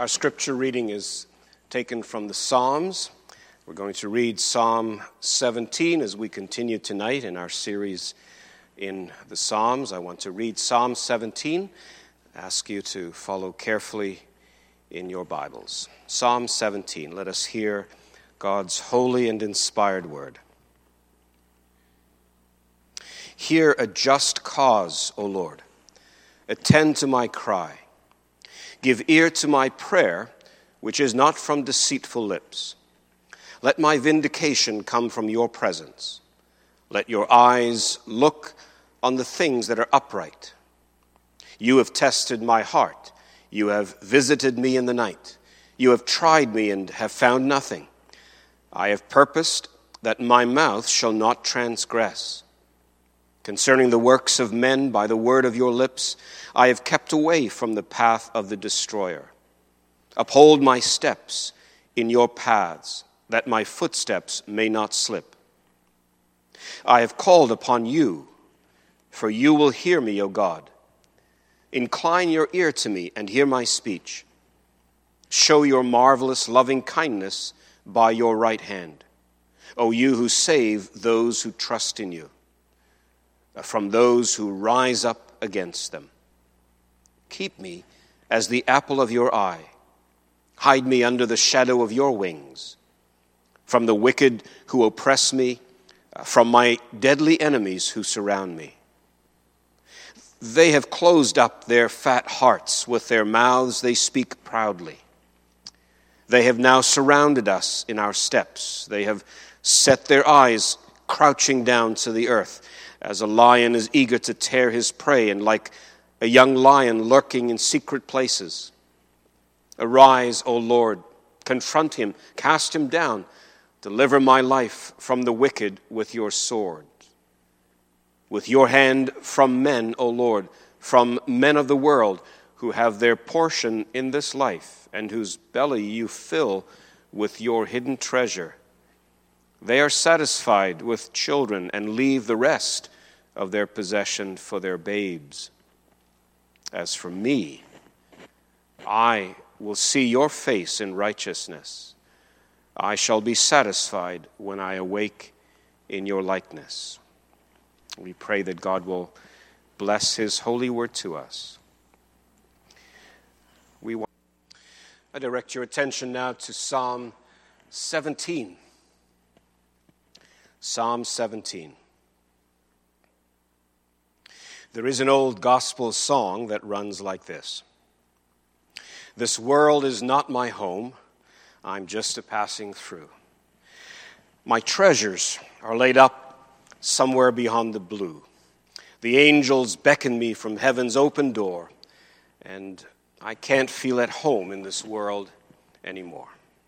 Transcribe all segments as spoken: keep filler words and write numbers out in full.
Our scripture reading is taken from the Psalms. We're going to read Psalm seventeen as we continue tonight in our series in the Psalms. I want to read Psalm seventeen. Ask you to follow carefully in your Bibles. Psalm seventeen. Let us hear God's holy and inspired word. Hear a just cause, O Lord. Attend to my cry. Give ear to my prayer, which is not from deceitful lips. Let my vindication come from your presence. Let your eyes look on the things that are upright. You have tested my heart. You have visited me in the night. You have tried me and have found nothing. I have purposed that my mouth shall not transgress. Concerning the works of men, by the word of your lips, I have kept away from the path of the destroyer. Uphold my steps in your paths, that my footsteps may not slip. I have called upon you, for you will hear me, O God. Incline your ear to me and hear my speech. Show your marvelous loving kindness by your right hand, O you who save those who trust in you, from those who rise up against them. Keep me as the apple of your eye. Hide me under the shadow of your wings. From the wicked who oppress me, from my deadly enemies who surround me. They have closed up their fat hearts. With their mouths they speak proudly. They have now surrounded us in our steps. They have set their eyes crouching down to the earth, as a lion is eager to tear his prey, and like a young lion lurking in secret places. Arise, O Lord, confront him, cast him down, deliver my life from the wicked with your sword. With your hand from men, O Lord, from men of the world who have their portion in this life, and whose belly you fill with your hidden treasure. They are satisfied with children and leave the rest of their possession for their babes. As for me, I will see your face in righteousness. I shall be satisfied when I awake in your likeness. We pray that God will bless his holy word to us. We want I direct your attention now to Psalm seventeen. Psalm seventeen. There is an old gospel song that runs like this. This world is not my home. I'm just a passing through. My treasures are laid up somewhere beyond the blue. The angels beckon me from heaven's open door, and I can't feel at home in this world anymore.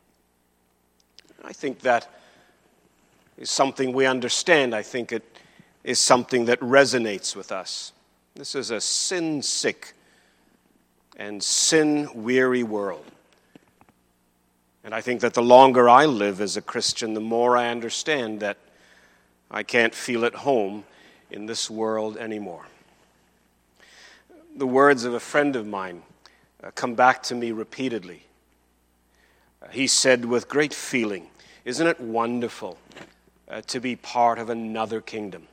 I think that is something we understand. I think it is something that resonates with us. This is a sin-sick and sin-weary world. And I think that the longer I live as a Christian, the more I understand that I can't feel at home in this world anymore. The words of a friend of mine uh, come back to me repeatedly. Uh, he said with great feeling, "Isn't it wonderful Uh, to be part of another kingdom?"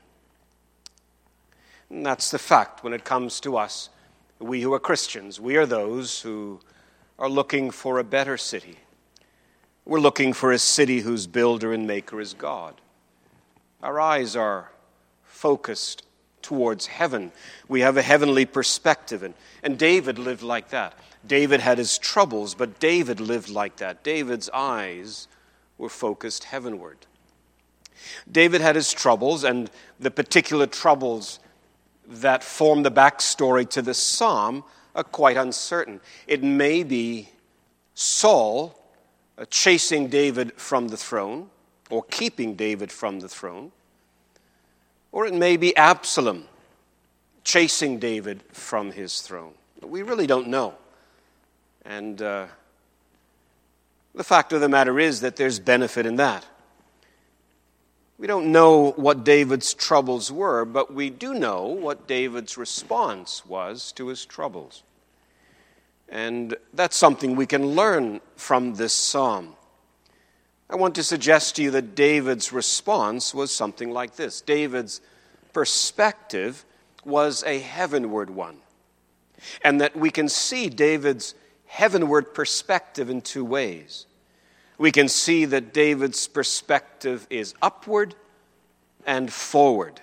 And that's the fact when it comes to us. We who are Christians, we are those who are looking for a better city. We're looking for a city whose builder and maker is God. Our eyes are focused towards heaven. We have a heavenly perspective, and, and David lived like that. David had his troubles, but David lived like that. David's eyes were focused heavenward. David had his troubles, and the particular troubles that form the backstory to this psalm are quite uncertain. It may be Saul uh, chasing David from the throne, or keeping David from the throne, or it may be Absalom chasing David from his throne. We really don't know. And uh, the fact of the matter is that there's benefit in that. We don't know what David's troubles were, but we do know what David's response was to his troubles. And that's something we can learn from this psalm. I want to suggest to you that David's response was something like this. David's perspective was a heavenward one. And that we can see David's heavenward perspective in two ways. We can see that David's perspective is upward and forward.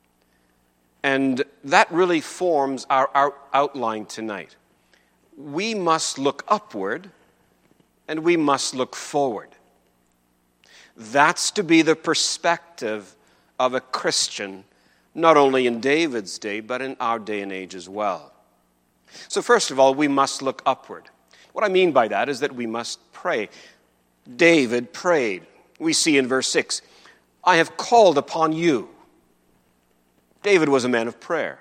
And that really forms our, our outline tonight. We must look upward and we must look forward. That's to be the perspective of a Christian, not only in David's day, but in our day and age as well. So first of all, we must look upward. What I mean by that is that we must pray. David prayed. We see in verse six, I have called upon you. David was a man of prayer.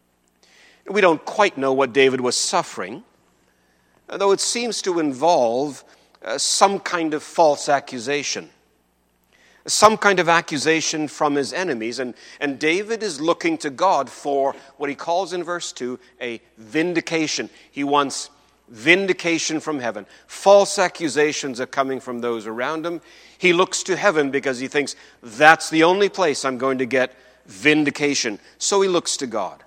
We don't quite know what David was suffering, though it seems to involve uh, some kind of false accusation. Some kind of accusation from his enemies. And, and David is looking to God for what he calls in verse two, a vindication. He wants vindication from heaven. False accusations are coming from those around him. He looks to heaven because he thinks, that's the only place I'm going to get vindication. So he looks to God.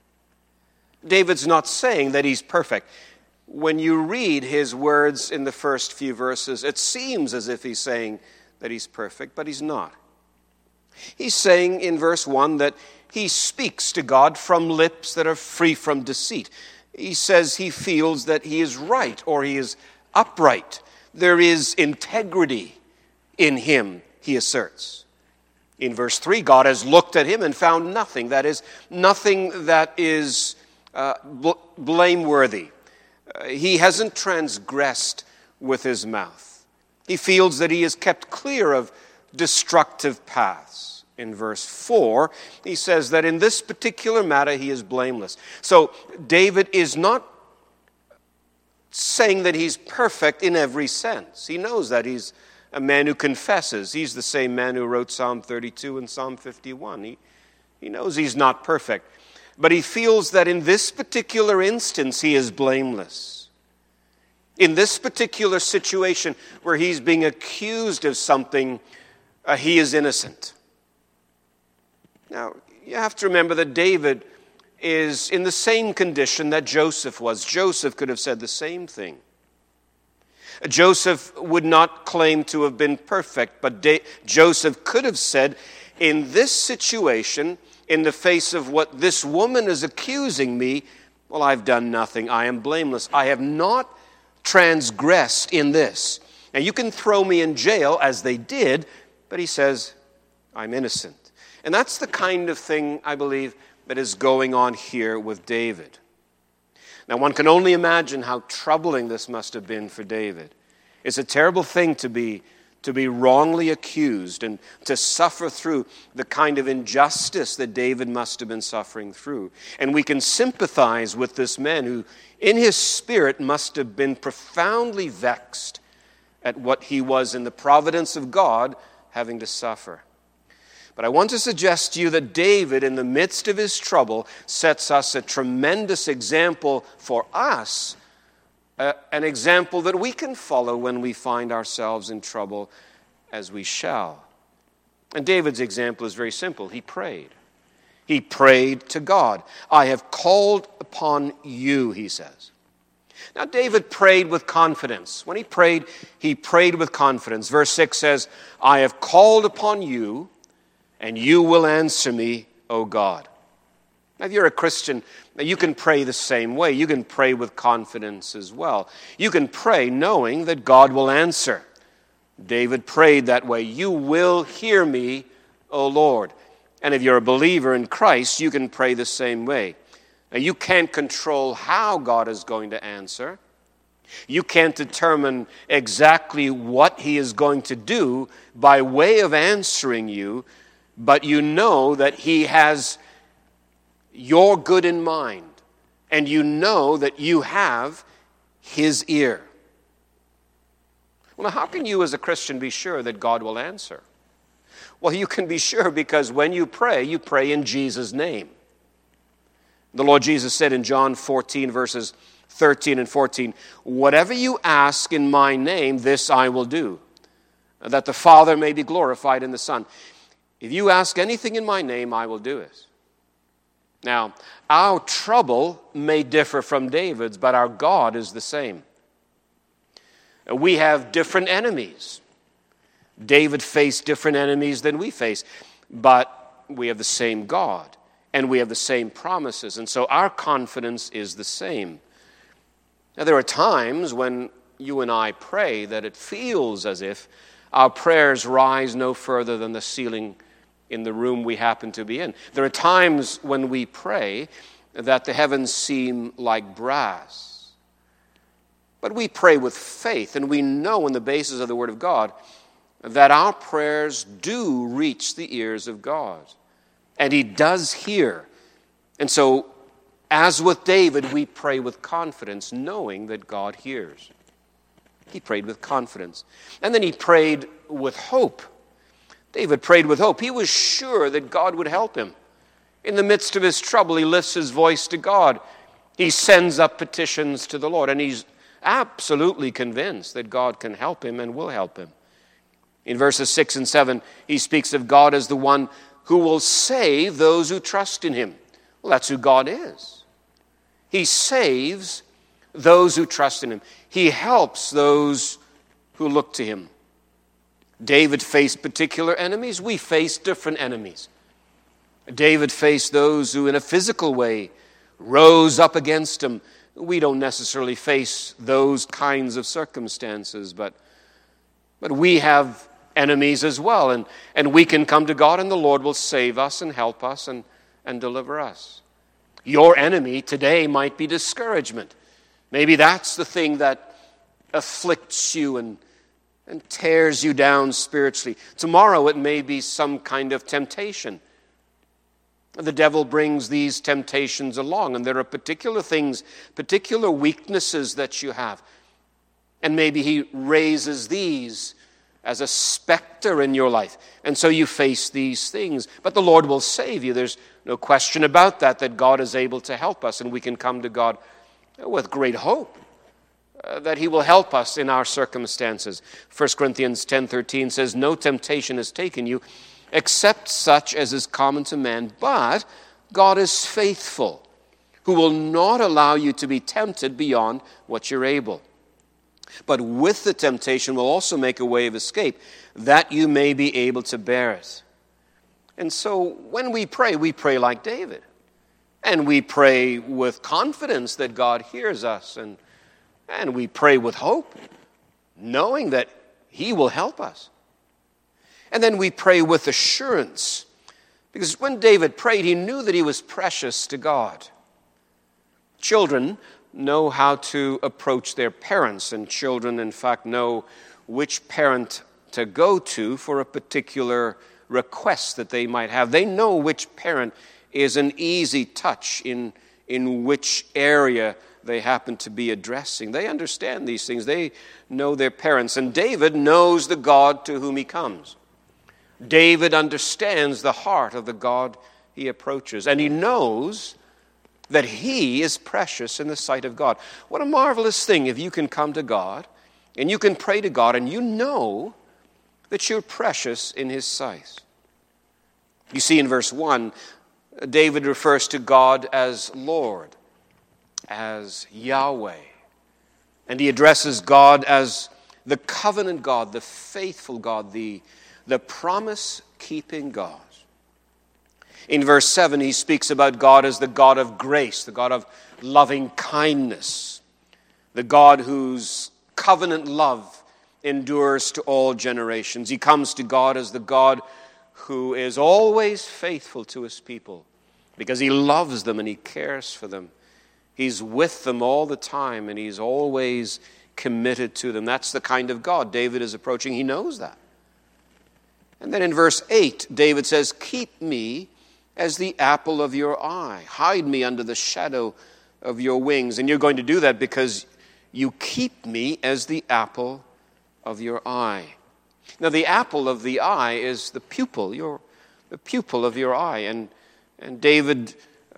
David's not saying that he's perfect. When you read his words in the first few verses, it seems as if he's saying that he's perfect, but he's not. He's saying in verse one that he speaks to God from lips that are free from deceit. He says he feels that he is right or he is upright. There is integrity in him, he asserts. In verse three, God has looked at him and found nothing. That is, nothing that is uh, bl- blameworthy. Uh, he hasn't transgressed with his mouth. He feels that he is kept clear of destructive paths. In verse four, he says that in this particular matter he is blameless. So David is not saying that he's perfect in every sense. He knows that he's a man who confesses. He's the same man who wrote Psalm thirty-two and Psalm fifty-one. He, he knows he's not perfect. But he feels that in this particular instance he is blameless. In this particular situation where he's being accused of something, uh, he is innocent. Now, you have to remember that David is in the same condition that Joseph was. Joseph could have said the same thing. Joseph would not claim to have been perfect, but da- Joseph could have said, in this situation, in the face of what this woman is accusing me, well, I've done nothing. I am blameless. I have not transgressed in this. Now, you can throw me in jail, as they did, but he says, I'm innocent. And that's the kind of thing, I believe, that is going on here with David. Now, one can only imagine how troubling this must have been for David. It's a terrible thing to be, to be wrongly accused and to suffer through the kind of injustice that David must have been suffering through. And we can sympathize with this man who, in his spirit, must have been profoundly vexed at what he was in the providence of God having to suffer. But I want to suggest to you that David, in the midst of his trouble, sets us a tremendous example for us, uh, an example that we can follow when we find ourselves in trouble, as we shall. And David's example is very simple. He prayed. He prayed to God. I have called upon you, he says. Now, David prayed with confidence. When he prayed, he prayed with confidence. Verse six says, I have called upon you, and you will answer me, O God. Now, if you're a Christian, you can pray the same way. You can pray with confidence as well. You can pray knowing that God will answer. David prayed that way. You will hear me, O Lord. And if you're a believer in Christ, you can pray the same way. Now, you can't control how God is going to answer. You can't determine exactly what he is going to do by way of answering you, but you know that he has your good in mind, and you know that you have his ear. Well, now, how can you as a Christian be sure that God will answer? Well, you can be sure because when you pray, you pray in Jesus' name. The Lord Jesus said in John fourteen, verses thirteen and fourteen, whatever you ask in my name, this I will do, that the Father may be glorified in the Son. If you ask anything in my name, I will do it. Now, our trouble may differ from David's, but our God is the same. We have different enemies. David faced different enemies than we face, but we have the same God, and we have the same promises, and so our confidence is the same. Now, there are times when you and I pray that it feels as if our prayers rise no further than the ceiling in the room we happen to be in. There are times when we pray that the heavens seem like brass. But we pray with faith, and we know on the basis of the Word of God that our prayers do reach the ears of God. And He does hear. And so, as with David, we pray with confidence, knowing that God hears. He prayed with confidence. And then he prayed with hope. David prayed with hope. He was sure that God would help him. In the midst of his trouble, he lifts his voice to God. He sends up petitions to the Lord, and he's absolutely convinced that God can help him and will help him. In verses six and seven, he speaks of God as the one who will save those who trust in him. Well, that's who God is. He saves those who trust in him. He helps those who look to him. David faced particular enemies. We face different enemies. David faced those who in a physical way rose up against him. We don't necessarily face those kinds of circumstances, but, but we have enemies as well, and, and we can come to God, and the Lord will save us and help us and, and deliver us. Your enemy today might be discouragement. Maybe that's the thing that afflicts you and and tears you down spiritually. Tomorrow it may be some kind of temptation. The devil brings these temptations along, and there are particular things, particular weaknesses that you have. And maybe he raises these as a specter in your life. And so you face these things. But the Lord will save you. There's no question about that, that God is able to help us, and we can come to God with great hope. Uh, that he will help us in our circumstances. First Corinthians ten thirteen says, no temptation has taken you except such as is common to man, but God is faithful, who will not allow you to be tempted beyond what you're able. But with the temptation will also make a way of escape, that you may be able to bear it. And so when we pray, we pray like David. And we pray with confidence that God hears us, and And we pray with hope, knowing that he will help us. And then we pray with assurance, because when David prayed, he knew that he was precious to God. Children know how to approach their parents, and children, in fact, know which parent to go to for a particular request that they might have. They know which parent is an easy touch in, in which area they happen to be addressing. They understand these things. They know their parents. And David knows the God to whom he comes. David understands the heart of the God he approaches. And he knows that he is precious in the sight of God. What a marvelous thing if you can come to God and you can pray to God and you know that you're precious in his sight. You see in verse one, David refers to God as Lord, as Yahweh. And he addresses God as the covenant God, the faithful God, the, the promise-keeping God. In verse seven, he speaks about God as the God of grace, the God of loving kindness, the God whose covenant love endures to all generations. He comes to God as the God who is always faithful to his people because he loves them and he cares for them. He's with them all the time, and he's always committed to them. That's the kind of God David is approaching. He knows that. And then in verse eight, David says, keep me as the apple of your eye. Hide me under the shadow of your wings. And you're going to do that because you keep me as the apple of your eye. Now, the apple of the eye is the pupil, your, the pupil of your eye. And, and David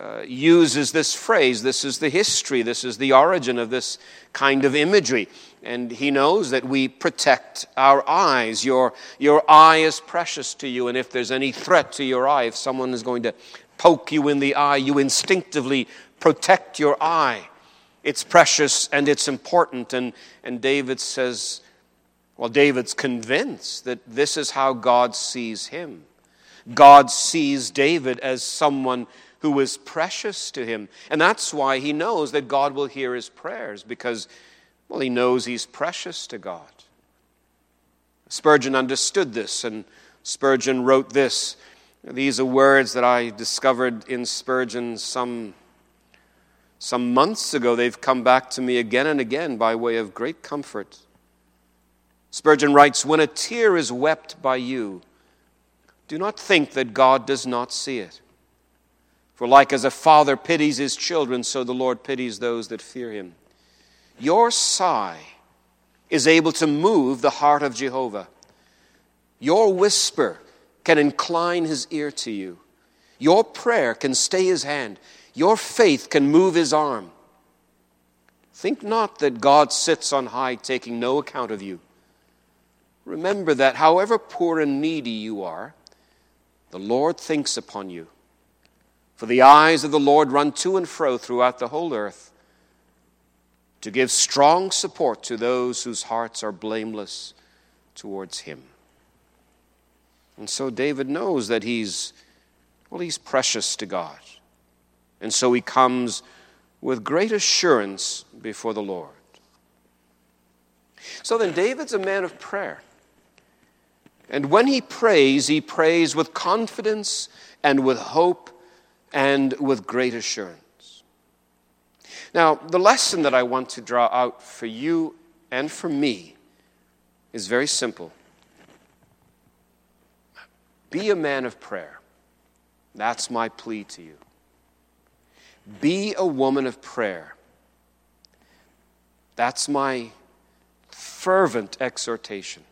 uh, uses this phrase. This is the history. This is the origin of this kind of imagery. And he knows that we protect our eyes. Your, your eye is precious to you, and if there's any threat to your eye, if someone is going to poke you in the eye, you instinctively protect your eye. It's precious and it's important. And, and David says, well, David's convinced that this is how God sees him. God sees David as someone who is precious to him. And that's why he knows that God will hear his prayers, because, well, he knows he's precious to God. Spurgeon understood this, and Spurgeon wrote this. These are words that I discovered in Spurgeon some, some months ago. They've come back to me again and again by way of great comfort. Spurgeon writes, "When a tear is wept by you, do not think that God does not see it. For like as a father pities his children, so the Lord pities those that fear him. Your sigh is able to move the heart of Jehovah. Your whisper can incline his ear to you. Your prayer can stay his hand. Your faith can move his arm. Think not that God sits on high, taking no account of you. Remember that however poor and needy you are, the Lord thinks upon you. For the eyes of the Lord run to and fro throughout the whole earth, to give strong support to those whose hearts are blameless towards him." And so David knows that he's, well, he's precious to God. And so he comes with great assurance before the Lord. So then David's a man of prayer. And when he prays, he prays with confidence and with hope and with great assurance. Now, the lesson that I want to draw out for you and for me is very simple. Be a man of prayer. That's my plea to you. Be a woman of prayer. That's my fervent exhortation.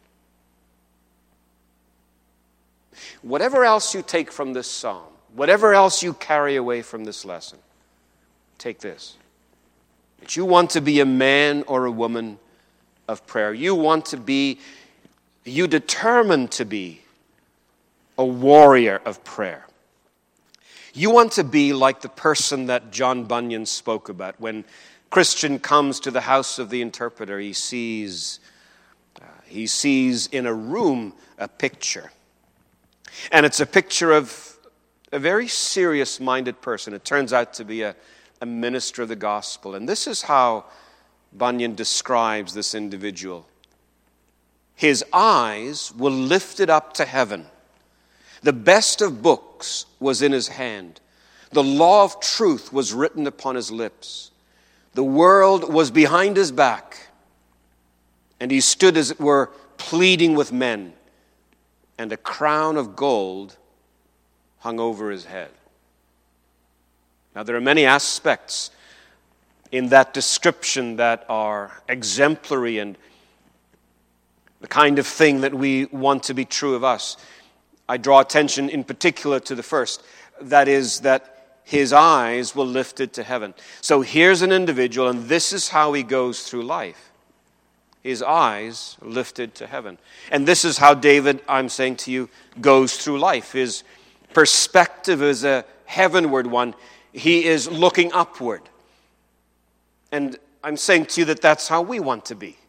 Whatever else you take from this psalm, whatever else you carry away from this lesson, take this. That you want to be a man or a woman of prayer. You want to be, you determine to be a warrior of prayer. You want to be like the person that John Bunyan spoke about. When Christian comes to the house of the interpreter, he sees, uh, he sees in a room a picture. And it's a picture of a very serious-minded person. It turns out to be a, a minister of the gospel. And this is how Bunyan describes this individual. His eyes were lifted up to heaven. The best of books was in his hand. The law of truth was written upon his lips. The world was behind his back. And he stood, as it were, pleading with men. And a crown of gold hung over his head. Now, there are many aspects in that description that are exemplary and the kind of thing that we want to be true of us. I draw attention in particular to the first. That is that his eyes were lifted to heaven. So here's an individual, and this is how he goes through life. His eyes lifted to heaven. And this is how David, I'm saying to you, goes through life. His perspective is a heavenward one. He is looking upward. And I'm saying to you that that's how we want to be.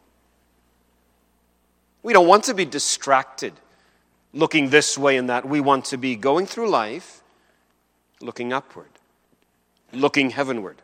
We don't want to be distracted, looking this way and that. We want to be going through life, looking upward, looking heavenward.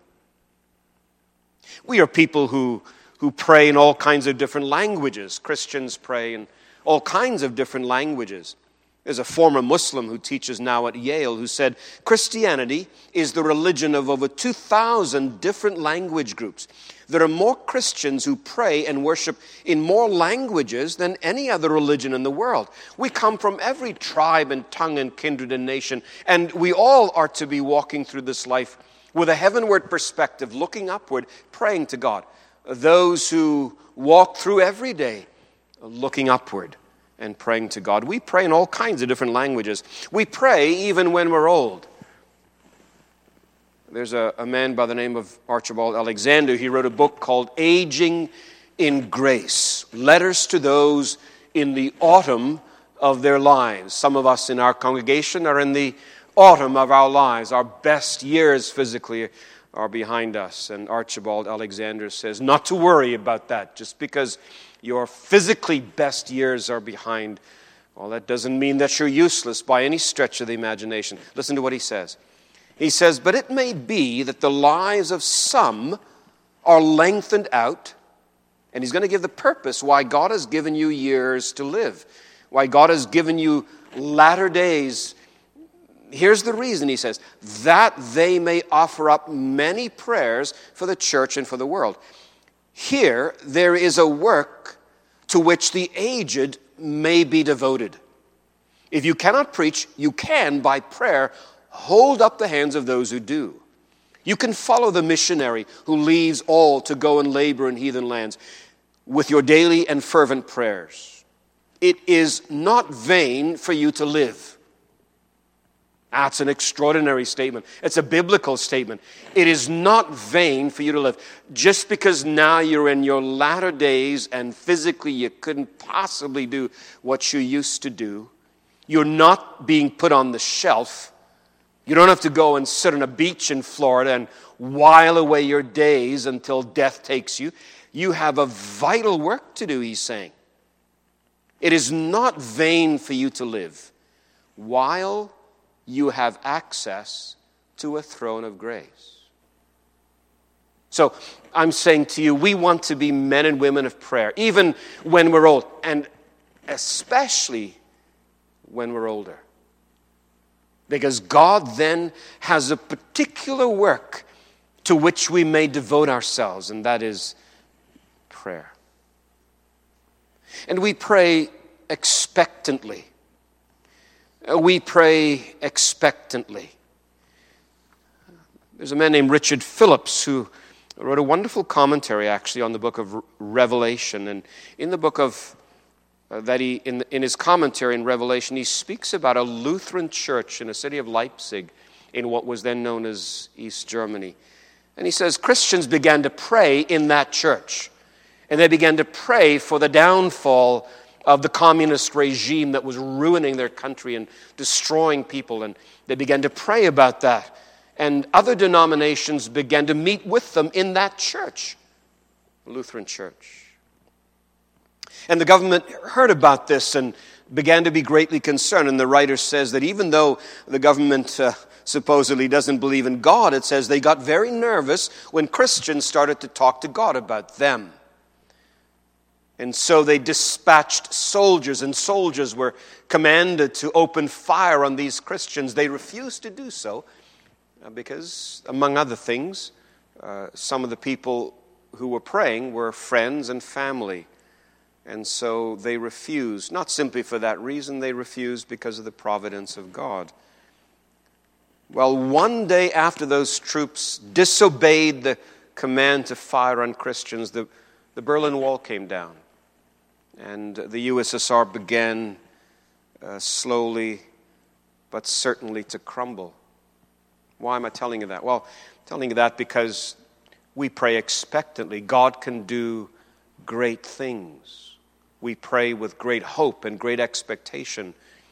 We are people who who pray in all kinds of different languages. Christians pray in all kinds of different languages. There's a former Muslim who teaches now at Yale who said, Christianity is the religion of over two thousand different language groups. There are more Christians who pray and worship in more languages than any other religion in the world. We come from every tribe and tongue and kindred and nation, and we all are to be walking through this life with a heavenward perspective, looking upward, praying to God. Those who walk through every day looking upward and praying to God. We pray in all kinds of different languages. We pray even when we're old. There's a, a man by the name of Archibald Alexander. He wrote a book called Aging in Grace, letters to those in the autumn of their lives. Some of us in our congregation are in the autumn of our lives. Our best years physically are behind us. And Archibald Alexander says not to worry about that. Just because your physically best years are behind, well, that doesn't mean that you're useless by any stretch of the imagination. Listen to what he says. He says, but it may be that the lives of some are lengthened out. And he's going to give the purpose why God has given you years to live, why God has given you latter days. Here's the reason, he says, that they may offer up many prayers for the church and for the world. Here, there is a work to which the aged may be devoted. If you cannot preach, you can, by prayer, hold up the hands of those who do. You can follow the missionary who leaves all to go and labor in heathen lands with your daily and fervent prayers. It is not vain for you to live. That's an extraordinary statement. It's a biblical statement. It is not vain for you to live. Just because now you're in your latter days and physically you couldn't possibly do what you used to do, you're not being put on the shelf. You don't have to go and sit on a beach in Florida and while away your days until death takes you. You have a vital work to do, he's saying. It is not vain for you to live while you have access to a throne of grace. So I'm saying to you, we want to be men and women of prayer, even when we're old, and especially when we're older. Because God then has a particular work to which we may devote ourselves, and that is prayer. And we pray expectantly. We pray expectantly. There's a man named Richard Phillips who wrote a wonderful commentary, actually, on the book of Revelation. And in the book of Uh, that he, in, in his commentary in Revelation, he speaks about a Lutheran church in a city of Leipzig in what was then known as East Germany. And he says Christians began to pray in that church. And they began to pray for the downfall of the communist regime that was ruining their country and destroying people. And they began to pray about that. And other denominations began to meet with them in that church, the Lutheran church. And the government heard about this and began to be greatly concerned. And the writer says that even though the government uh, supposedly doesn't believe in God, it says they got very nervous when Christians started to talk to God about them. And so they dispatched soldiers, and soldiers were commanded to open fire on these Christians. They refused to do so uh, because, among other things, uh, some of the people who were praying were friends and family. And so they refused, not simply for that reason, they refused because of the providence of God. Well, one day after those troops disobeyed the command to fire on Christians, the, the Berlin Wall came down. And the U S S R began uh, slowly but certainly to crumble. Why am I telling you that? Well, I'm telling you that because we pray expectantly. God can do great things. We pray with great hope and great expectation.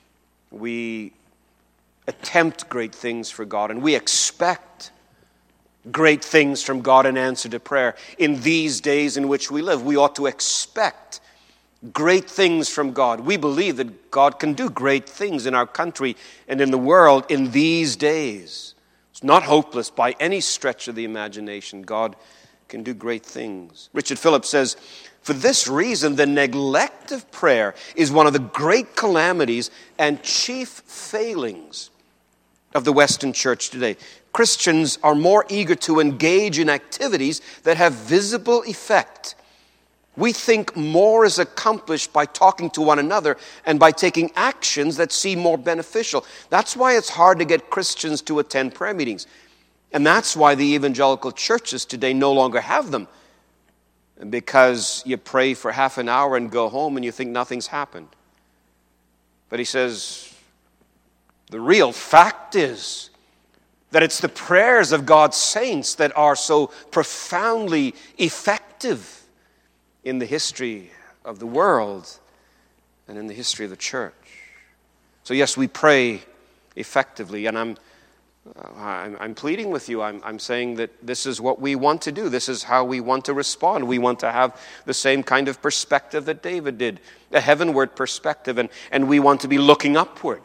We attempt great things for God, and we expect great things from God in answer to prayer. In these days in which we live, we ought to expect great things from God. We believe that God can do great things in our country and in the world in these days. It's not hopeless by any stretch of the imagination. God can do great things. Richard Phillips says, for this reason, the neglect of prayer is one of the great calamities and chief failings of the Western church today. Christians are more eager to engage in activities that have visible effect. We think more is accomplished by talking to one another and by taking actions that seem more beneficial. That's why it's hard to get Christians to attend prayer meetings. And that's why the evangelical churches today no longer have them. Because you pray for half an hour and go home and you think nothing's happened. But he says, the real fact is That it's the prayers of God's saints that are so profoundly effective in the history of the world and in the history of the church. So yes, we pray effectively, and I'm uh, I'm, I'm pleading with you. I'm, I'm saying that this is what we want to do. This is how we want to respond. We want to have the same kind of perspective that David did, a heavenward perspective, and, and we want to be looking upward.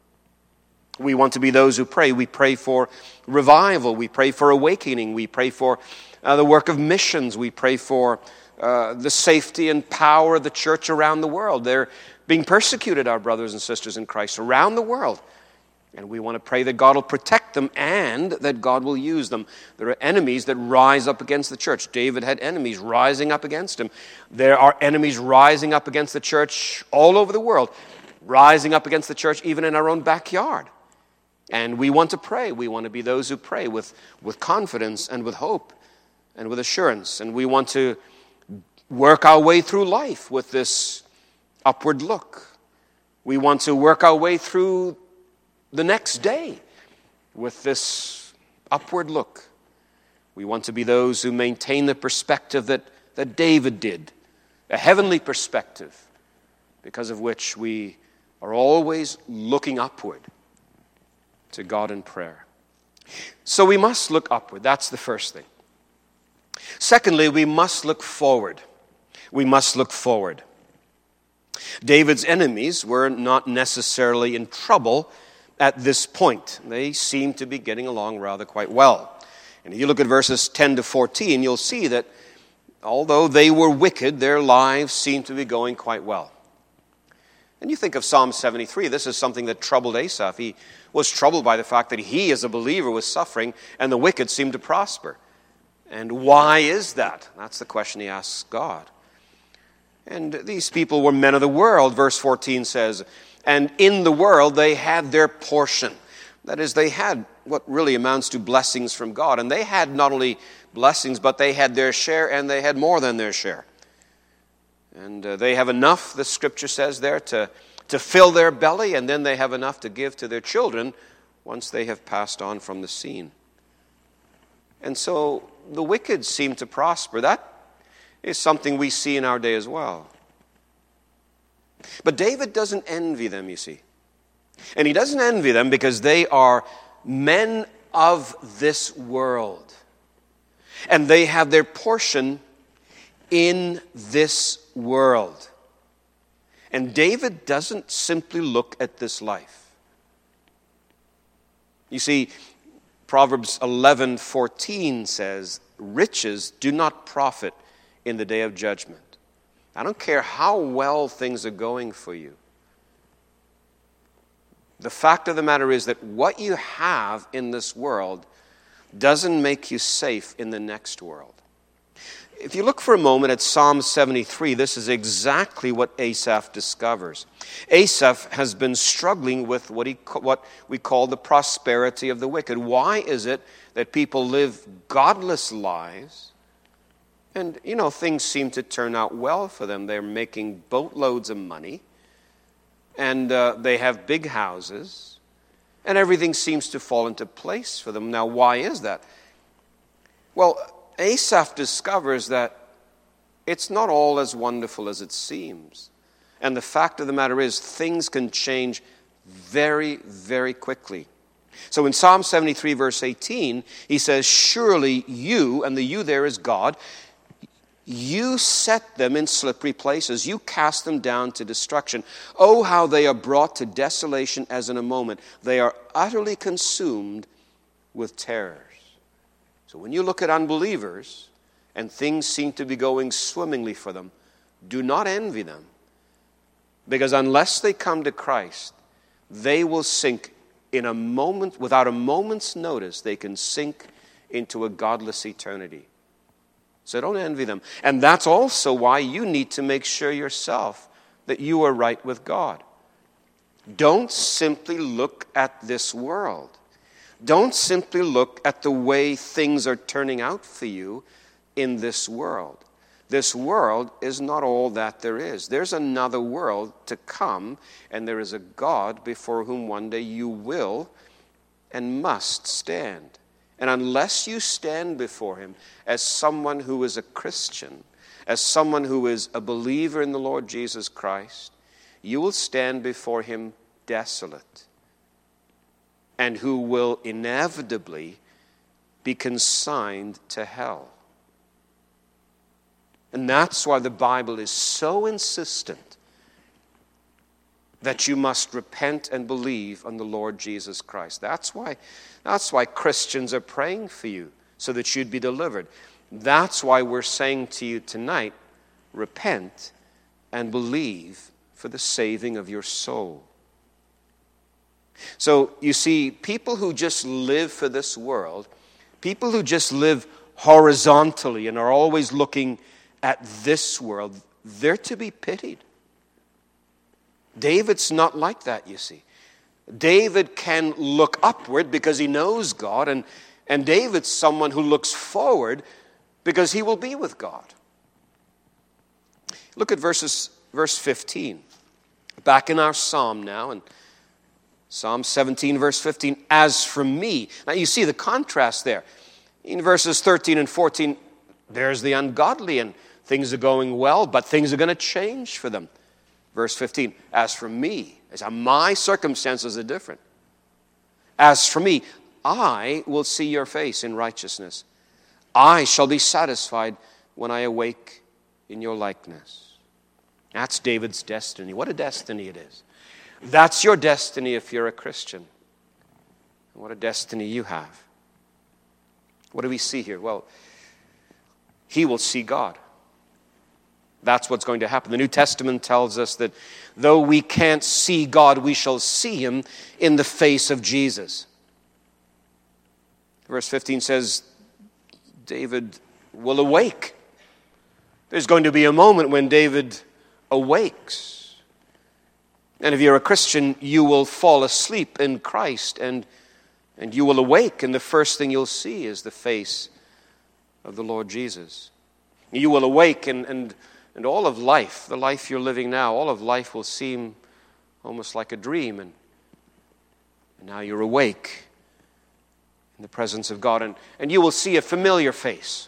We want to be those who pray. We pray for revival. We pray for awakening. We pray for uh, the work of missions. We pray for uh, the safety and power of the church around the world. They're being persecuted, our brothers and sisters in Christ, around the world. And we want to pray that God will protect them and that God will use them. There are enemies that rise up against the church. David had enemies rising up against him. There are enemies rising up against the church all over the world, rising up against the church even in our own backyard. And we want to pray. We want to be those who pray with, with confidence and with hope and with assurance. And we want to work our way through life with this upward look. We want to work our way through the next day with this upward look. We want to be those who maintain the perspective that, that David did, a heavenly perspective, because of which we are always looking upward to God in prayer. So we must look upward. That's the first thing. Secondly, we must look forward. We must look forward. David's enemies were not necessarily in trouble at this point. They seem to be getting along rather quite well. And if you look at verses ten to fourteen, you'll see that although they were wicked, their lives seem to be going quite well. And you think of Psalm seventy-three, this is something that troubled Asaph. He was troubled by the fact that he, as a believer, was suffering and the wicked seemed to prosper. And why is that? That's the question he asks God. And these people were men of the world, verse fourteen says, and in the world they had their portion. That is, they had what really amounts to blessings from God. And they had not only blessings, but they had their share, and they had more than their share. And uh, they have enough, the scripture says there, to, to fill their belly, and then they have enough to give to their children once they have passed on from the scene. And so the wicked seem to prosper. That is something we see in our day as well. But David doesn't envy them, you see. And he doesn't envy them because they are men of this world. And they have their portion in this world. And David doesn't simply look at this life. You see, Proverbs eleven fourteen says, riches do not profit in the day of judgment. I don't care how well things are going for you. The fact of the matter is that what you have in this world doesn't make you safe in the next world. If you look for a moment at Psalm seventy-three, this is exactly what Asaph discovers. Asaph has been struggling with what, he, what we call the prosperity of the wicked. Why is it that people live godless lives? And, you know, things seem to turn out well for them. They're making boatloads of money. And uh, they have big houses. And everything seems to fall into place for them. Now, why is that? Well, Asaph discovers that it's not all as wonderful as it seems. And the fact of the matter is, things can change very, very quickly. So in Psalm seventy-three, verse eighteen, he says, surely you, and the you there is God, you set them in slippery places. You cast them down to destruction. Oh, how they are brought to desolation as in a moment. They are utterly consumed with terrors. So when you look at unbelievers and things seem to be going swimmingly for them, do not envy them. Because unless they come to Christ, they will sink in a moment, without a moment's notice, they can sink into a godless eternity. So don't envy them. And that's also why you need to make sure yourself that you are right with God. Don't simply look at this world. Don't simply look at the way things are turning out for you in this world. This world is not all that there is. There's another world to come, and there is a God before whom one day you will and must stand. And unless you stand before him as someone who is a Christian, as someone who is a believer in the Lord Jesus Christ, you will stand before him desolate, and who will inevitably be consigned to hell. And that's why the Bible is so insistent that you must repent and believe on the Lord Jesus Christ. That's why, that's why Christians are praying for you, so that you'd be delivered. That's why we're saying to you tonight, repent and believe for the saving of your soul. So, you see, people who just live for this world, people who just live horizontally and are always looking at this world, they're to be pitied. David's not like that, you see. David can look upward because he knows God, and, and David's someone who looks forward because he will be with God. Look at verses, verse fifteen. Back in our psalm now, and Psalm seventeen, verse fifteen, as for me. Now you see the contrast there. In verses thirteen and fourteen, there's the ungodly, and things are going well, but things are going to change for them. Verse fifteen, as for me, as my circumstances are different. As for me, I will see your face in righteousness. I shall be satisfied when I awake in your likeness. That's David's destiny. What a destiny it is. That's your destiny if you're a Christian. What a destiny you have. What do we see here? Well, he will see God. That's what's going to happen. The New Testament tells us that though we can't see God, we shall see him in the face of Jesus. Verse fifteen says, David will awake. There's going to be a moment when David awakes. And if you're a Christian, you will fall asleep in Christ, and, and you will awake, and the first thing you'll see is the face of the Lord Jesus. You will awake, and, and, and all of life, the life you're living now, all of life will seem almost like a dream, and, and now you're awake in the presence of God, and, and you will see a familiar face.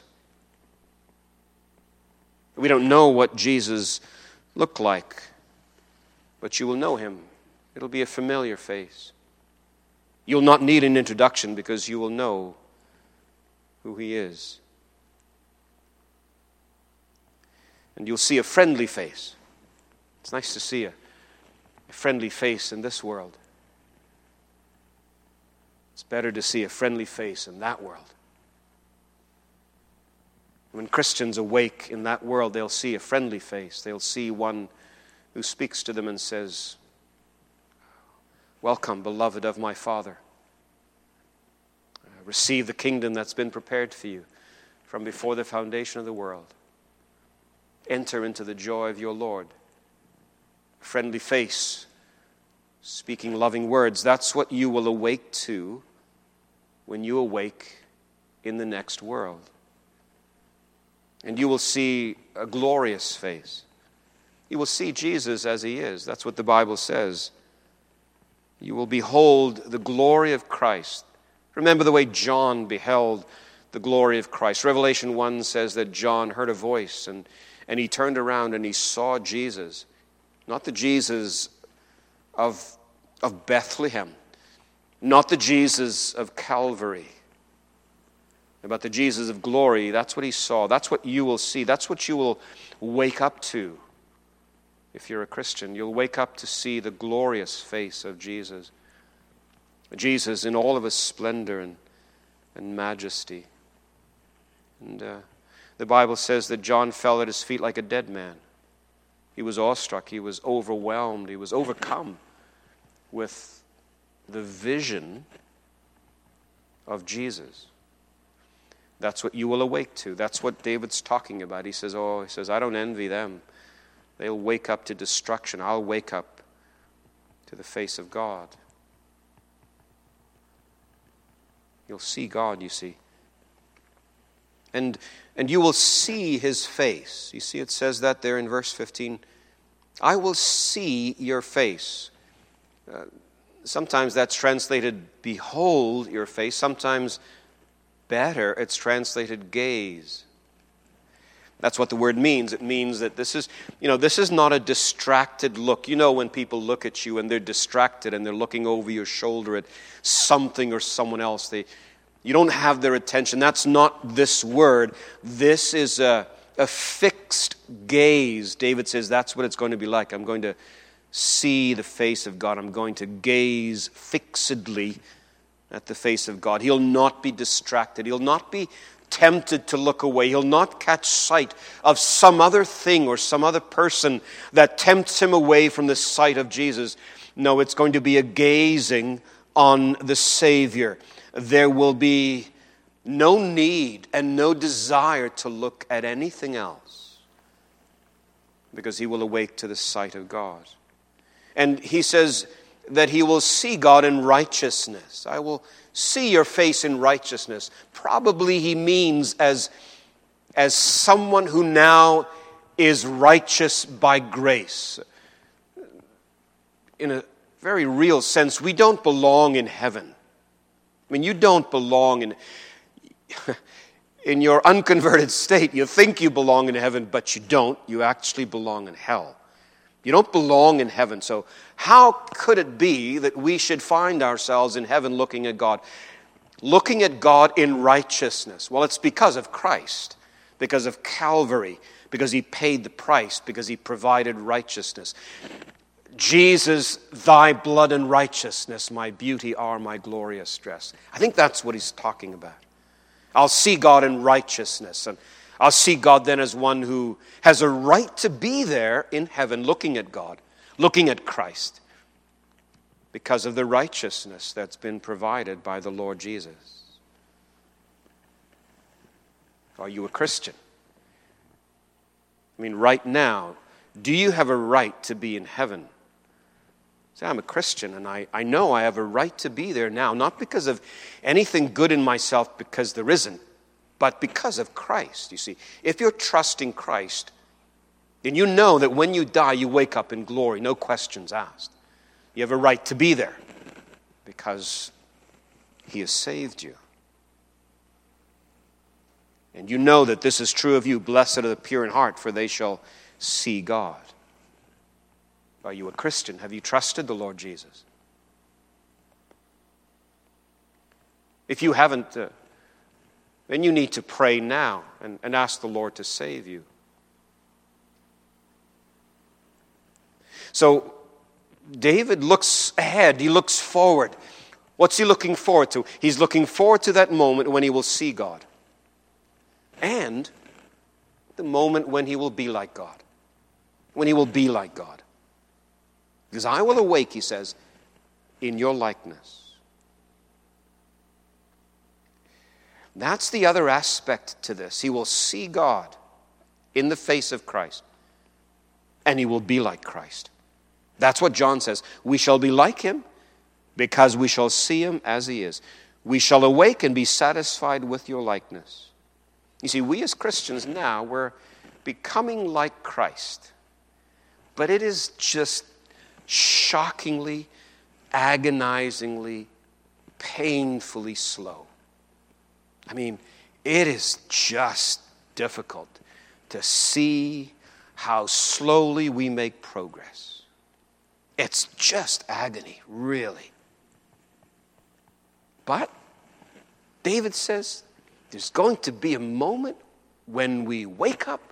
We don't know what Jesus looked like, but you will know him. It'll be a familiar face. You'll not need an introduction because you will know who he is. And you'll see a friendly face. It's nice to see a, a friendly face in this world. It's better to see a friendly face in that world. When Christians awake in that world, they'll see a friendly face. They'll see one who speaks to them and says, welcome, beloved of my Father. Receive the kingdom that's been prepared for you from before the foundation of the world. Enter into the joy of your Lord. A friendly face, speaking loving words. That's what you will awake to when you awake in the next world. And you will see a glorious face. You will see Jesus as he is. That's what the Bible says. You will behold the glory of Christ. Remember the way John beheld the glory of Christ. Revelation one says that John heard a voice, and, and he turned around and he saw Jesus. Not the Jesus of, of Bethlehem. Not the Jesus of Calvary. But the Jesus of glory. That's what he saw. That's what you will see. That's what you will wake up to. If you're a Christian, you'll wake up to see the glorious face of Jesus. Jesus in all of his splendor and, and majesty. And uh, the Bible says that John fell at his feet like a dead man. He was awestruck. He was overwhelmed. He was overcome with the vision of Jesus. That's what you will awake to. That's what David's talking about. He says, oh, he says, I don't envy them. They'll wake up to destruction. I'll wake up to the face of God. You'll see God, you see. And, and you will see his face. You see, it says that there in verse fifteen. I will see your face. Uh, Sometimes that's translated, behold your face. Sometimes better, it's translated, gaze. That's what the word means. It means that this is, you know, this is not a distracted look. You know when people look at you and they're distracted and they're looking over your shoulder at something or someone else. They, you don't have their attention. That's not this word. This is a, a fixed gaze. David says that's what it's going to be like. I'm going to see the face of God. I'm going to gaze fixedly at the face of God. He'll not be distracted. He'll not be tempted to look away. He'll not catch sight of some other thing or some other person that tempts him away from the sight of Jesus. No, it's going to be a gazing on the Savior. There will be no need and no desire to look at anything else because he will awake to the sight of God. And he says that he will see God in righteousness. I will see your face in righteousness. Probably he means as, as someone who now is righteous by grace. In a very real sense, we don't belong in heaven. I mean, you don't belong in... In your unconverted state, you think you belong in heaven, but you don't. You actually belong in hell. You don't belong in heaven. So how could it be that we should find ourselves in heaven looking at God? Looking at God in righteousness. Well, it's because of Christ, because of Calvary, because he paid the price, because he provided righteousness. Jesus, thy blood and righteousness, my beauty are my glorious dress. I think that's what he's talking about. I'll see God in righteousness, and I'll see God then as one who has a right to be there in heaven looking at God, looking at Christ, because of the righteousness that's been provided by the Lord Jesus. Are you a Christian? I mean, right now, do you have a right to be in heaven? Say, I'm a Christian, and I, I know I have a right to be there now, not because of anything good in myself, because there isn't, but because of Christ, you see. If you're trusting Christ, then you know that when you die, you wake up in glory, no questions asked. You have a right to be there because he has saved you. And you know that this is true of you. Blessed are the pure in heart, for they shall see God. Are you a Christian? Have you trusted the Lord Jesus? If you haven't, uh, then you need to pray now and, and ask the Lord to save you. So David looks ahead. He looks forward. What's he looking forward to? He's looking forward to that moment when he will see God. And the moment when he will be like God. When he will be like God. Because I will awake, he says, in your likeness. That's the other aspect to this. He will see God in the face of Christ. And he will be like Christ. That's what John says. We shall be like him because we shall see him as he is. We shall awake and be satisfied with your likeness. You see, we as Christians now, we're becoming like Christ. But it is just shockingly, agonizingly, painfully slow. I mean, it is just difficult to see how slowly we make progress. It's just agony, really. But David says there's going to be a moment when we wake up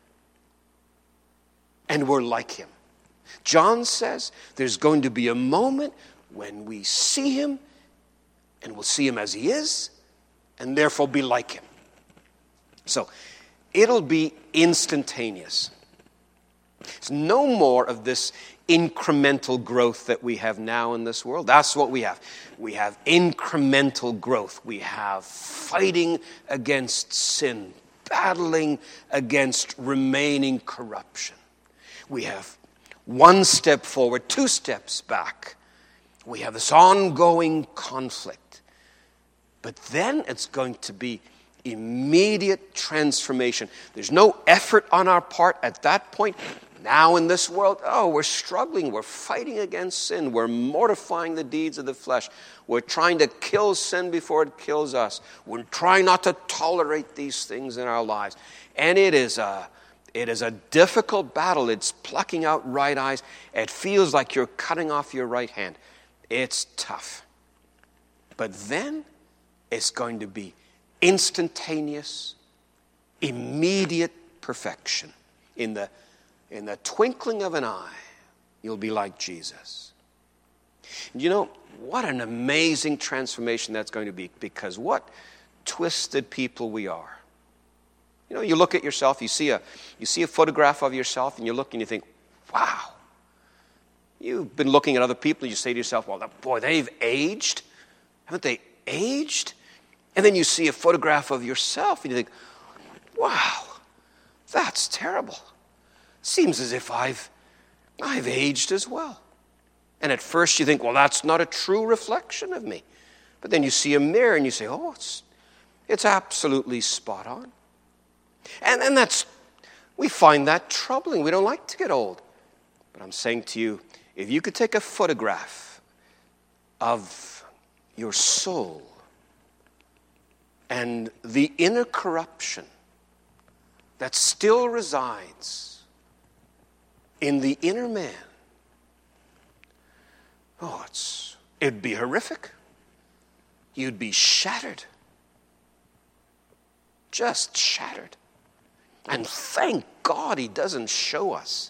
and we're like him. John says there's going to be a moment when we see him and we'll see him as he is and therefore be like him. So it'll be instantaneous. It's no more of this incremental growth that we have now in this world. That's what we have. We have incremental growth. We have fighting against sin, battling against remaining corruption. We have one step forward, two steps back. We have this ongoing conflict. But then it's going to be immediate transformation. There's no effort on our part at that point. Now in this world, oh, we're struggling. We're fighting against sin. We're mortifying the deeds of the flesh. We're trying to kill sin before it kills us. We're trying not to tolerate these things in our lives. And it is a, it is a difficult battle. It's plucking out right eyes. It feels like you're cutting off your right hand. It's tough. But then it's going to be instantaneous, immediate perfection. In the, in the twinkling of an eye, you'll be like Jesus. And you know, what an amazing transformation that's going to be, because what twisted people we are. You know, you look at yourself, you see a you see a photograph of yourself, and you look and you think, wow. You've been looking at other people, and you say to yourself, well, boy, they've aged. Haven't they aged? And then you see a photograph of yourself, and you think, wow, that's terrible. Seems as if I've I've aged as well. And at first you think, well, that's not a true reflection of me. But then you see a mirror and you say, oh, it's it's absolutely spot on. And and that's, we find that troubling. We don't like to get old. But I'm saying to you, if you could take a photograph of your soul and the inner corruption that still resides in the inner man, oh, it's it'd be horrific. You'd be shattered. Just shattered. And thank God he doesn't show us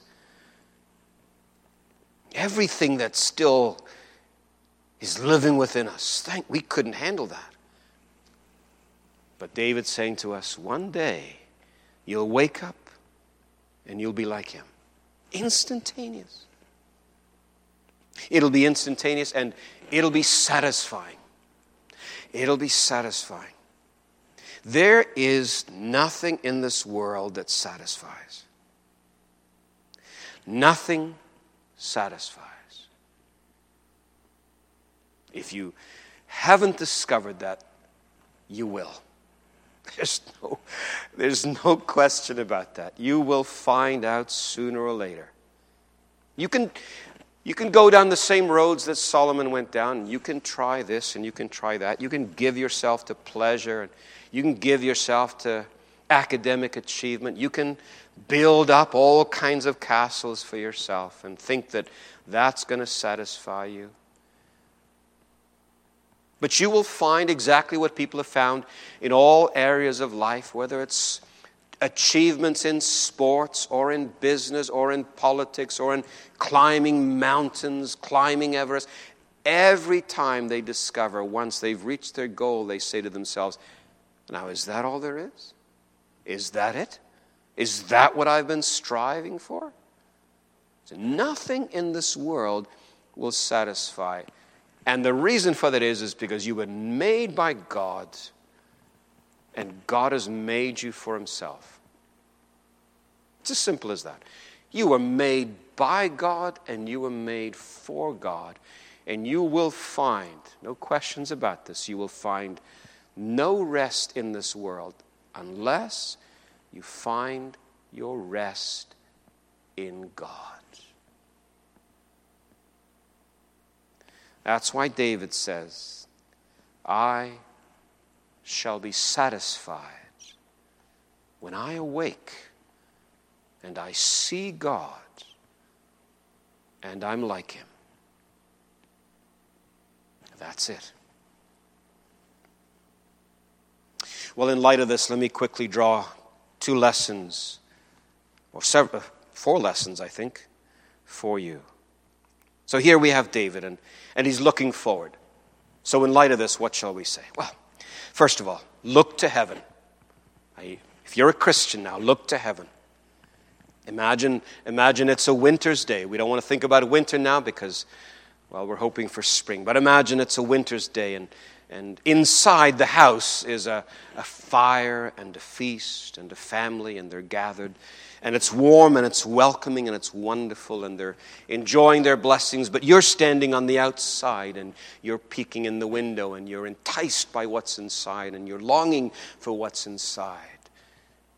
everything that still is living within us. Thank we couldn't handle that. But David's saying to us, one day you'll wake up and you'll be like him. Instantaneous. It'll be instantaneous and it'll be satisfying. It'll be satisfying. There is nothing in this world that satisfies. Nothing satisfies. If you haven't discovered that, you will. There's no, there's no question about that. You will find out sooner or later. You can, you can go down the same roads that Solomon went down. You can try this and you can try that. You can give yourself to pleasure and you can give yourself to academic achievement. You can build up all kinds of castles for yourself and think that that's going to satisfy you. But you will find exactly what people have found in all areas of life, whether it's achievements in sports or in business or in politics or in climbing mountains, climbing Everest. Every time they discover, once they've reached their goal, they say to themselves, now is that all there is? Is that it? Is that what I've been striving for? So nothing in this world will satisfy. And the reason for that is, is because you were made by God, and God has made you for himself. It's as simple as that. You were made by God, and you were made for God. And you will find, no questions about this, you will find no rest in this world unless you find your rest in God. That's why David says, I shall be satisfied when I awake and I see God and I'm like him. That's it. Well, in light of this, let me quickly draw two lessons, or several, four lessons, I think, for you. So here we have David, and, and he's looking forward. So in light of this, what shall we say? Well, first of all, look to heaven. I, if you're a Christian now, look to heaven. Imagine, imagine it's a winter's day. We don't want to think about winter now because, well, we're hoping for spring. But imagine it's a winter's day, and, and inside the house is a, a fire and a feast and a family, and they're gathered. And it's warm and it's welcoming and it's wonderful and they're enjoying their blessings. But you're standing on the outside and you're peeking in the window and you're enticed by what's inside and you're longing for what's inside.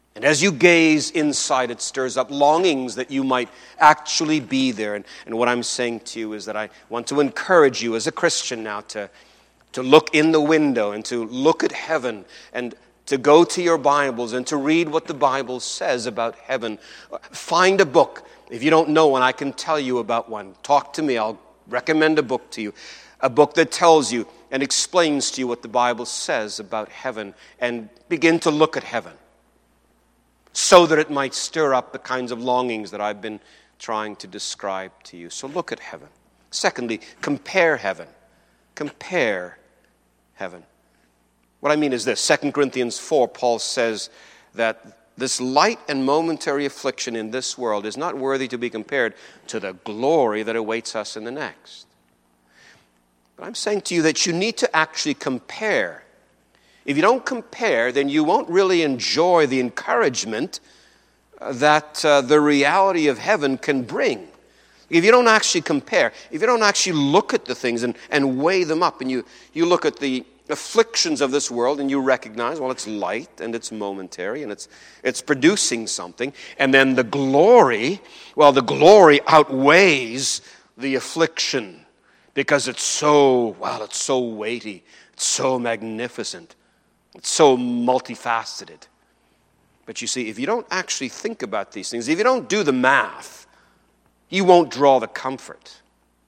And as you gaze inside, it stirs up longings that you might actually be there. And, and what I'm saying to you is that I want to encourage you as a Christian now to, to look in the window and to look at heaven and to go to your Bibles and to read what the Bible says about heaven. Find a book. If you don't know one, I can tell you about one. Talk to me. I'll recommend a book to you. A book that tells you and explains to you what the Bible says about heaven, and begin to look at heaven so that it might stir up the kinds of longings that I've been trying to describe to you. So look at heaven. Secondly, compare heaven. Compare heaven. What I mean is this. Second Corinthians four, Paul says that this light and momentary affliction in this world is not worthy to be compared to the glory that awaits us in the next. But I'm saying to you that you need to actually compare. If you don't compare, then you won't really enjoy the encouragement that uh, the reality of heaven can bring. If you don't actually compare, if you don't actually look at the things and, and weigh them up, and you, you look at the afflictions of this world and you recognize, well, it's light and it's momentary and it's it's producing something, and then the glory, well, the glory outweighs the affliction because it's so, well, it's so weighty, it's so magnificent. It's so multifaceted. But you see, if you don't actually think about these things, if you don't do the math, you won't draw the comfort.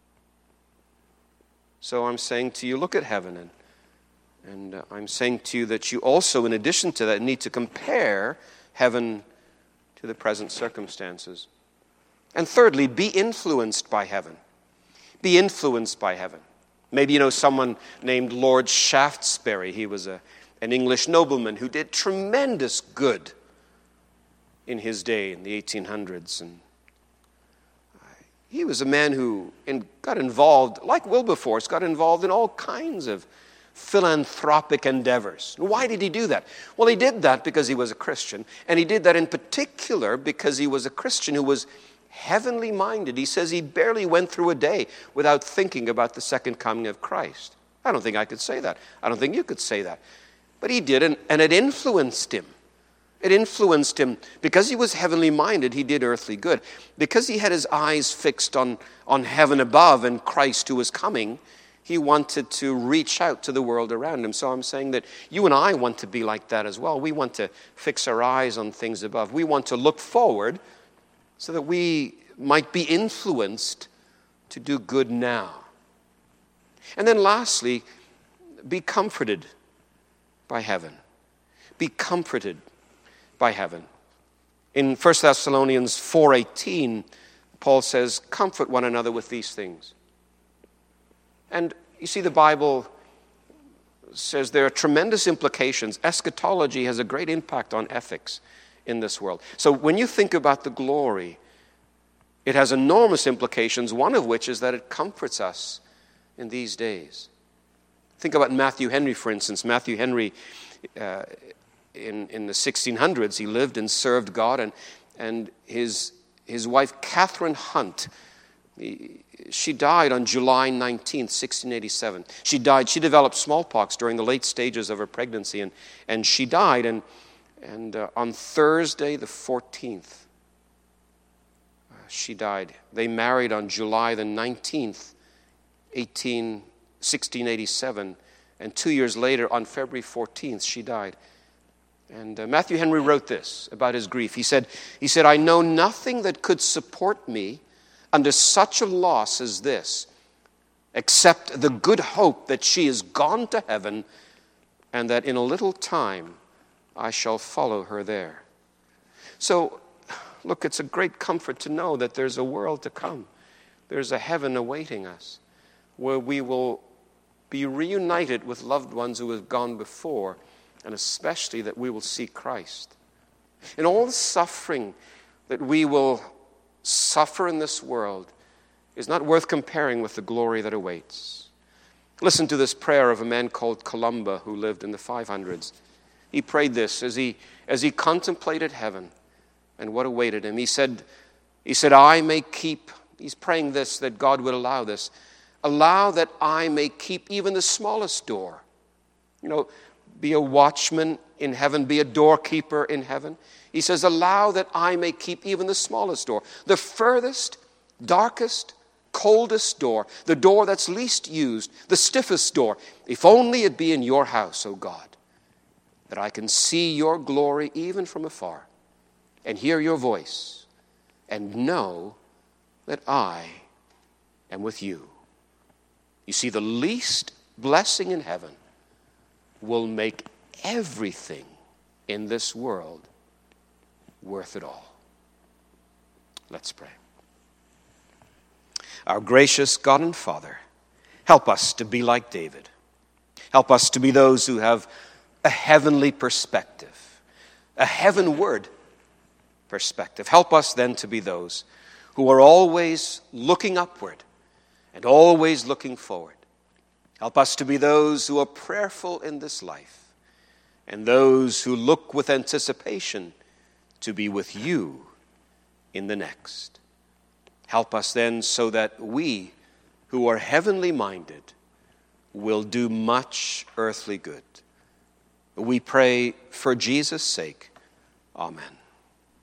So I'm saying to you, look at heaven, and, and uh, I'm saying to you that you also, in addition to that, need to compare heaven to the present circumstances. And thirdly, be influenced by heaven. Be influenced by heaven. Maybe you know someone named Lord Shaftesbury. He was a an English nobleman who did tremendous good in his day in the eighteen hundreds. And he was a man who got involved, like Wilberforce, got involved in all kinds of philanthropic endeavors. Why did he do that? Well, he did that because he was a Christian, and he did that in particular because he was a Christian who was heavenly minded. He says he barely went through a day without thinking about the second coming of Christ. I don't think I could say that. I don't think you could say that. But he did, and, and it influenced him. It influenced him. Because he was heavenly minded, he did earthly good. Because he had his eyes fixed on, on heaven above and Christ who was coming, he wanted to reach out to the world around him. So I'm saying that you and I want to be like that as well. We want to fix our eyes on things above. We want to look forward so that we might be influenced to do good now. And then lastly, be comforted by heaven. Be comforted by heaven. In First Thessalonians four eighteen, Paul says, comfort one another with these things. And you see, the Bible says there are tremendous implications. Eschatology has a great impact on ethics in this world. So when you think about the glory, it has enormous implications, one of which is that it comforts us in these days. Think about Matthew Henry, for instance. Matthew Henry, uh, in, in the sixteen hundreds, he lived and served God, and, and his, his wife, Catherine Hunt, he, she died on July nineteenth, sixteen eighty-seven. She died, she developed smallpox during the late stages of her pregnancy, and, and she died, and, and uh, on Thursday the fourteenth, uh, she died. They married on July the nineteenth, sixteen eighty-seven, and two years later, on February fourteenth, she died. And uh, Matthew Henry wrote this about his grief. He said, he said, I know nothing that could support me under such a loss as this, except the good hope that she is gone to heaven and that in a little time I shall follow her there. So, look, it's a great comfort to know that there's a world to come. There's a heaven awaiting us where we will be reunited with loved ones who have gone before, and especially that we will see Christ. And all the suffering that we will suffer in this world is not worth comparing with the glory that awaits. Listen to this prayer of a man called Columba who lived in the five hundreds. He prayed this as he as he contemplated heaven and what awaited him. He said, he said, I may keep, he's praying this, that God would allow this, allow that I may keep even the smallest door. You know, be a watchman in heaven, be a doorkeeper in heaven. He says, allow that I may keep even the smallest door, the furthest, darkest, coldest door, the door that's least used, the stiffest door, if only it be in your house, O God, that I can see your glory even from afar and hear your voice and know that I am with you. You see, the least blessing in heaven will make everything in this world worth it all. Let's pray. Our gracious God and Father, help us to be like David. Help us to be those who have a heavenly perspective, a heavenward perspective. Help us then to be those who are always looking upward and always looking forward. Help us to be those who are prayerful in this life and those who look with anticipation to be with you in the next. Help us then so that we who are heavenly minded will do much earthly good. We pray for Jesus' sake. Amen.